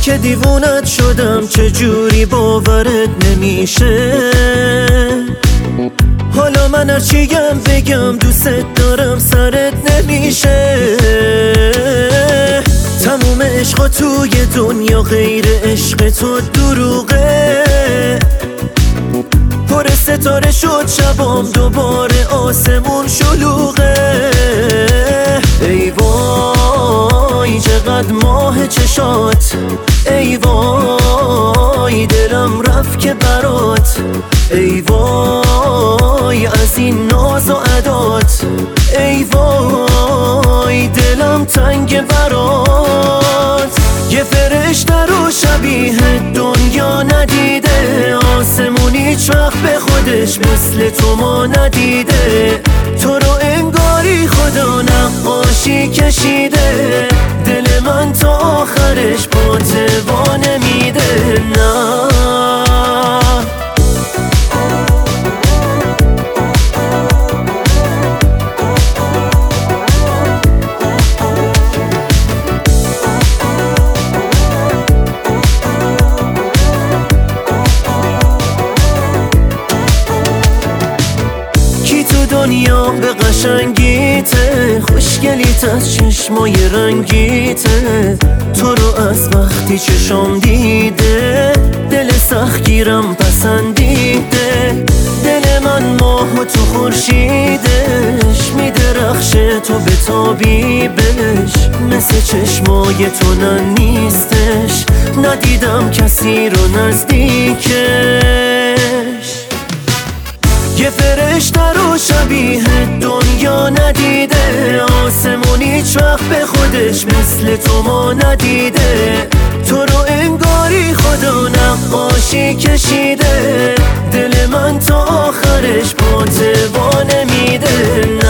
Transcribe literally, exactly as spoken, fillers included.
که دیوونت شدم چجوری باورت نمیشه. حالا من هرچیم بگم دوست دارم سرت نمیشه. تموم عشقا توی دنیا غیر عشق تو دروغه. پر ستاره شد شبام دوباره آسمون شلوغه. ای وای چقدر ماه چشات، ای وای دلم رفت که برات، ای وای از این ناز و عدات، ای وای دلم تنگ برات. یه فرشته رو شبیه دنیا ندیده، آسمون هیچ وقت به خودش مثل تو ما ندیده. تو رو انگاری خدا نقاشی کشیده، دل من تا آخرش با توا نمیده. نه دنیا به قشنگیته، خوشگلیت از چشمای رنگیته. تو رو از وقتی چشم دیده، دل سختگیرم پسندیده. دل من ماه و تو خورشیدش، میدرخشه تو به تابیبش. مثل چشمای تو نه نیستش، ندیدم کسی رو نزدیکش. یه فرشته رو شبیه دنیا ندیده، آسمون هیچ وقت به خودش مثل تو ما ندیده. تو رو انگاری خدا نقاشی کشیده، دل من تا آخرش با توا نمیده.